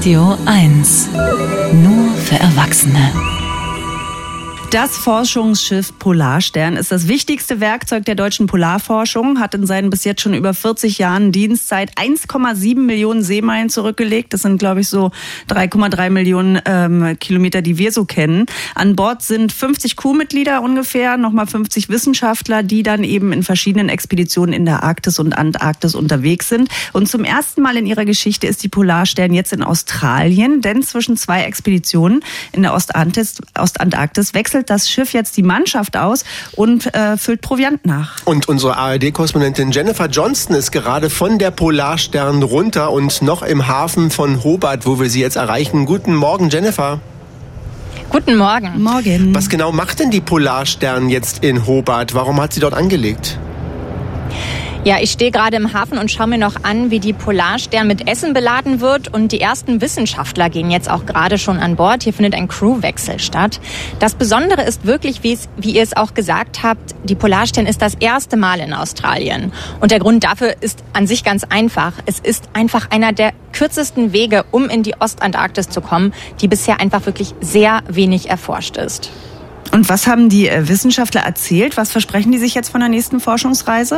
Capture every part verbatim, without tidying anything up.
Radio eins. Nur für Erwachsene. Das Forschungsschiff Polarstern ist das wichtigste Werkzeug der deutschen Polarforschung, hat in seinen bis jetzt schon über vierzig Jahren Dienstzeit eins Komma sieben Millionen Seemeilen zurückgelegt. Das sind, glaube ich, so drei Komma drei Millionen ähm, Kilometer, die wir so kennen. An Bord sind fünfzig Crewmitglieder ungefähr, nochmal fünfzig Wissenschaftler, die dann eben in verschiedenen Expeditionen in der Arktis und Antarktis unterwegs sind. Und zum ersten Mal in ihrer Geschichte ist die Polarstern jetzt in Australien, denn zwischen zwei Expeditionen in der Ostantarktis, Ostantarktis wechselt das Schiff jetzt die Mannschaft aus und äh, füllt Proviant nach. Und unsere A R D-Korrespondentin Jennifer Johnston ist gerade von der Polarstern runter und noch im Hafen von Hobart, wo wir sie jetzt erreichen. Guten Morgen, Jennifer. Guten Morgen. Morgen. Was genau macht denn die Polarstern jetzt in Hobart? Warum hat sie dort angelegt? Ja, ich stehe gerade im Hafen und schaue mir noch an, wie die Polarstern mit Essen beladen wird. Und die ersten Wissenschaftler gehen jetzt auch gerade schon an Bord. Hier findet ein Crewwechsel statt. Das Besondere ist wirklich, wie, es, wie ihr es auch gesagt habt, die Polarstern ist das erste Mal in Australien. Und der Grund dafür ist an sich ganz einfach. Es ist einfach einer der kürzesten Wege, um in die Ostantarktis zu kommen, die bisher einfach wirklich sehr wenig erforscht ist. Und was haben die Wissenschaftler erzählt? Was versprechen die sich jetzt von der nächsten Forschungsreise?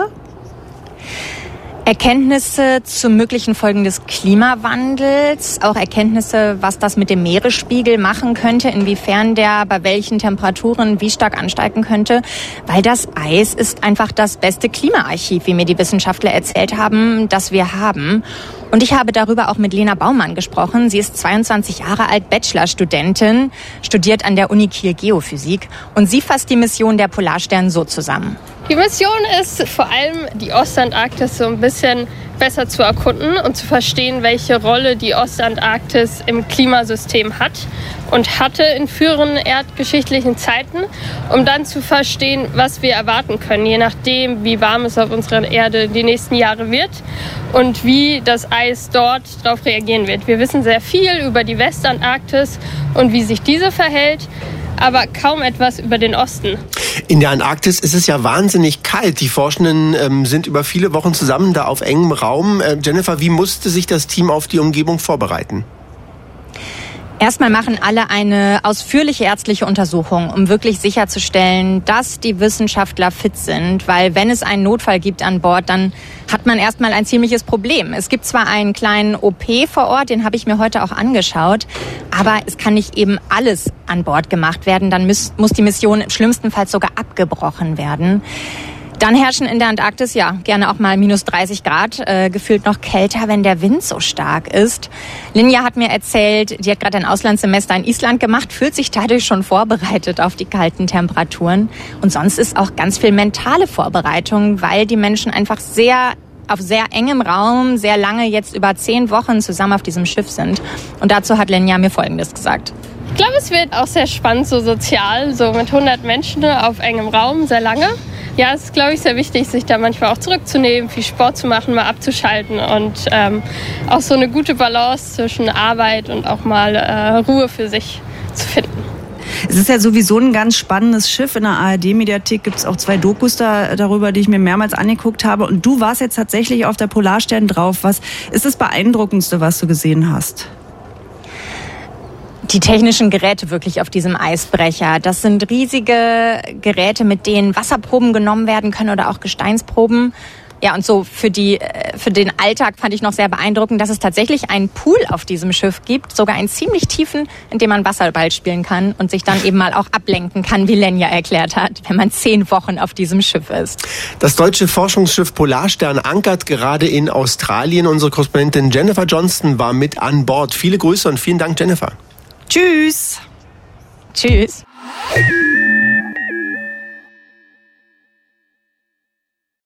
Erkenntnisse zu möglichen Folgen des Klimawandels, auch Erkenntnisse, was das mit dem Meeresspiegel machen könnte, inwiefern der bei welchen Temperaturen wie stark ansteigen könnte, weil das Eis ist einfach das beste Klimaarchiv, wie mir die Wissenschaftler erzählt haben, das wir haben. Und ich habe darüber auch mit Lena Baumann gesprochen. Sie ist zweiundzwanzig Jahre alt, Bachelorstudentin, studiert an der Uni Kiel Geophysik und sie fasst die Mission der Polarstern so zusammen. Die Mission ist vor allem, die Ostantarktis so ein bisschen besser zu erkunden und zu verstehen, welche Rolle die Ostantarktis im Klimasystem hat und hatte in früheren erdgeschichtlichen Zeiten, um dann zu verstehen, was wir erwarten können, je nachdem, wie warm es auf unserer Erde die nächsten Jahre wird und wie das Eis dort darauf reagieren wird. Wir wissen sehr viel über die Westantarktis und wie sich diese verhält, aber kaum etwas über den Osten. In der Antarktis ist es ja wahnsinnig kalt. Die Forschenden ähm, sind über viele Wochen zusammen da auf engem Raum. Äh, Jennifer, wie musste sich das Team auf die Umgebung vorbereiten? Erstmal machen alle eine ausführliche ärztliche Untersuchung, um wirklich sicherzustellen, dass die Wissenschaftler fit sind. Weil wenn es einen Notfall gibt an Bord, dann hat man erstmal ein ziemliches Problem. Es gibt zwar einen kleinen O P vor Ort, den habe ich mir heute auch angeschaut, aber es kann nicht eben alles an Bord gemacht werden. Dann muss, muss die Mission im schlimmsten Fall sogar abgebrochen werden. Dann herrschen in der Antarktis ja gerne auch mal minus dreißig Grad, äh, gefühlt noch kälter, wenn der Wind so stark ist. Linja hat mir erzählt, die hat gerade ein Auslandssemester in Island gemacht, fühlt sich dadurch schon vorbereitet auf die kalten Temperaturen. Und sonst ist auch ganz viel mentale Vorbereitung, weil die Menschen einfach sehr auf sehr engem Raum, sehr lange, jetzt über zehn Wochen zusammen auf diesem Schiff sind. Und dazu hat Linja mir Folgendes gesagt. Ich glaube, es wird auch sehr spannend, so sozial, so mit hundert Menschen auf engem Raum, sehr lange. Ja, es ist, glaube ich, sehr wichtig, sich da manchmal auch zurückzunehmen, viel Sport zu machen, mal abzuschalten und ähm, auch so eine gute Balance zwischen Arbeit und auch mal äh, Ruhe für sich zu finden. Es ist ja sowieso ein ganz spannendes Schiff. In der A R D-Mediathek gibt es auch zwei Dokus da, darüber, die ich mir mehrmals angeguckt habe. Und du warst jetzt tatsächlich auf der Polarstern drauf. Was ist das Beeindruckendste, was du gesehen hast? Die technischen Geräte wirklich auf diesem Eisbrecher. Das sind riesige Geräte, mit denen Wasserproben genommen werden können oder auch Gesteinsproben. Ja, und so für die, für den Alltag fand ich noch sehr beeindruckend, dass es tatsächlich einen Pool auf diesem Schiff gibt, sogar einen ziemlich tiefen, in dem man Wasserball spielen kann und sich dann eben mal auch ablenken kann, wie Lenja erklärt hat, wenn man zehn Wochen auf diesem Schiff ist. Das deutsche Forschungsschiff Polarstern ankert gerade in Australien. Unsere Korrespondentin Jennifer Johnston war mit an Bord. Viele Grüße und vielen Dank, Jennifer. Tschüss. Tschüss.